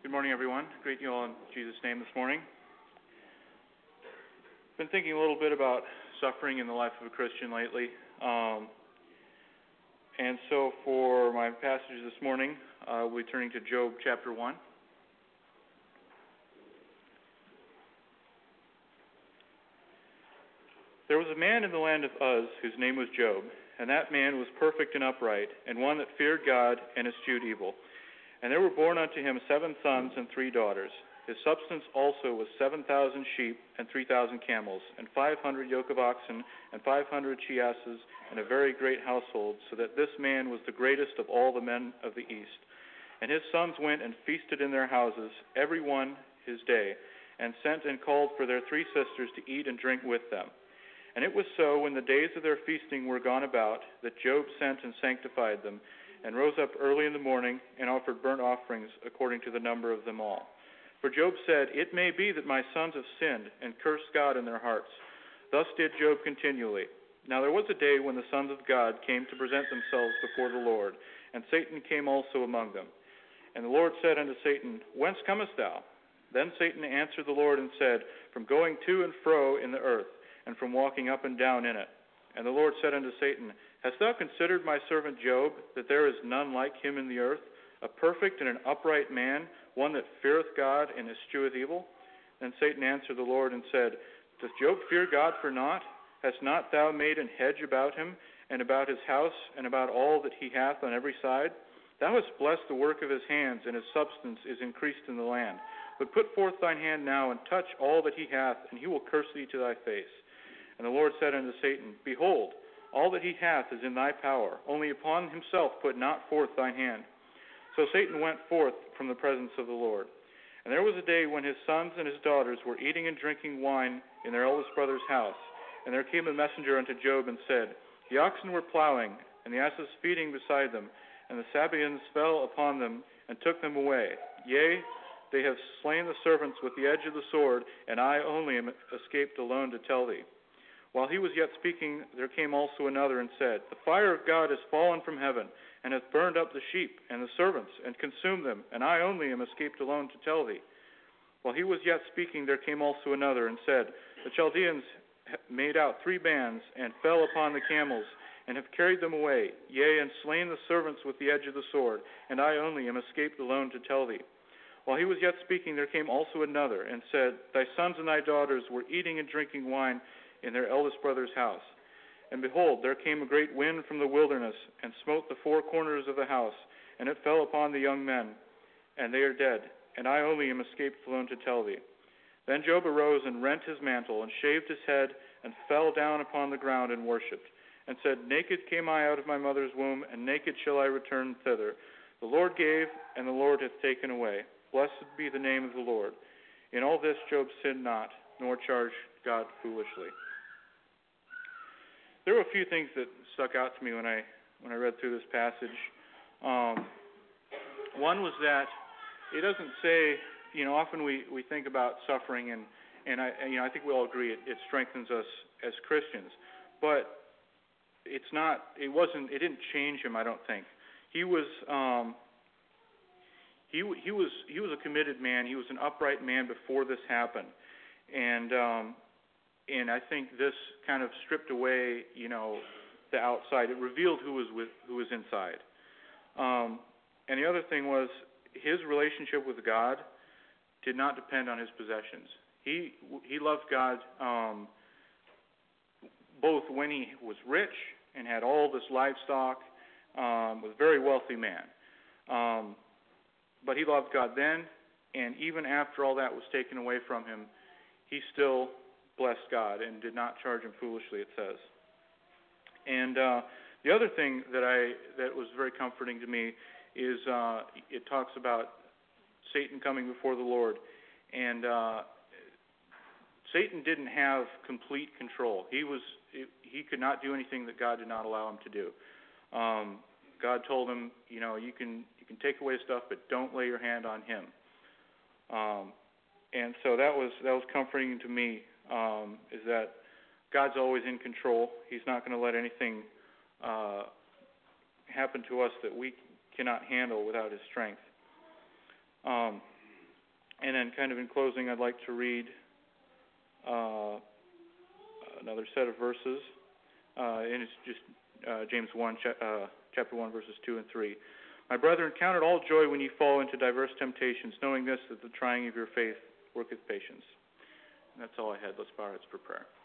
Good morning, everyone. Greet you all in Jesus' name this morning. I've been thinking a little bit about suffering in the life of a Christian lately. And so for my passage this morning, we'll be turning to Job chapter 1. There was a man in the land of Uz whose name was Job, and that man was perfect and upright, and one that feared God and eschewed evil. And there were born unto him 7 sons and 3 daughters. His substance also was 7,000 sheep and 3,000 camels, and 500 yoke of oxen, and 500 she asses, and a very great household, so that this man was the greatest of all the men of the east. And his sons went and feasted in their houses, every one his day, and sent and called for their 3 sisters to eat and drink with them. And it was so, when the days of their feasting were gone about, that Job sent and sanctified them, and rose up early in the morning, and offered burnt offerings according to the number of them all. For Job said, It may be that my sons have sinned, and cursed God in their hearts. Thus did Job continually. Now there was a day when the sons of God came to present themselves before the Lord, and Satan came also among them. And the Lord said unto Satan, Whence comest thou? Then Satan answered the Lord and said, From going to and fro in the earth, and from walking up and down in it. And the Lord said unto Satan, Hast thou considered my servant Job, that there is none like him in the earth, a perfect and an upright man, one that feareth God and escheweth evil? Then Satan answered the Lord and said, Doth Job fear God for naught? Hast not thou made an hedge about him, and about his house, and about all that he hath on every side? Thou hast blessed the work of his hands, and his substance is increased in the land. But put forth thine hand now, and touch all that he hath, and he will curse thee to thy face. And the Lord said unto Satan, Behold, all that he hath is in thy power, only upon himself put not forth thine hand. So Satan went forth from the presence of the Lord. And there was a day when his sons and his daughters were eating and drinking wine in their eldest brother's house. And there came a messenger unto Job and said, The oxen were plowing, and the asses feeding beside them, and the Sabaeans fell upon them and took them away. Yea, they have slain the servants with the edge of the sword, and I only am escaped alone to tell thee. While he was yet speaking, there came also another and said, The fire of God is fallen from heaven, and hath burned up the sheep and the servants, and consumed them, and I only am escaped alone to tell thee. While he was yet speaking, there came also another and said, The Chaldeans made out 3 bands, and fell upon the camels, and have carried them away, yea, and slain the servants with the edge of the sword, and I only am escaped alone to tell thee. While he was yet speaking, there came also another and said, Thy sons and thy daughters were eating and drinking wine in their eldest brother's house. And behold, there came a great wind from the wilderness, and smote the 4 corners of the house, and it fell upon the young men, and they are dead, and I only am escaped alone to tell thee. Then Job arose and rent his mantle, and shaved his head, and fell down upon the ground and worshipped, and said, Naked came I out of my mother's womb, and naked shall I return thither. The Lord gave, and the Lord hath taken away. Blessed be the name of the Lord. In all this Job sinned not, nor charged God foolishly. There were a few things that stuck out to me when I read through this passage. One was that it doesn't say, often we think about suffering, and I think we all agree it strengthens us as Christians, but it didn't change him. I don't think he was a committed man. He was an upright man before this happened, and I think this kind of stripped away, the outside. It revealed who was inside. And the other thing was his relationship with God did not depend on his possessions. He loved God both when he was rich and had all this livestock, was a very wealthy man. But he loved God then, and even after all that was taken away from him, he still blessed God and did not charge him foolishly, it says. And the other thing that was very comforting to me is it talks about Satan coming before the Lord, and Satan didn't have complete control. He could not do anything that God did not allow him to do. God told him, you can take away stuff, but don't lay your hand on him. And so that was comforting to me. Is that God's always in control. He's not going to let anything happen to us that we cannot handle without his strength. And then kind of in closing, I'd like to read another set of verses. And it's just James 1, chapter 1, verses 2 and 3. My brethren, count it all joy when you fall into diverse temptations, knowing this, that the trying of your faith worketh patience. And that's all I had. Let's bow our heads for prayer.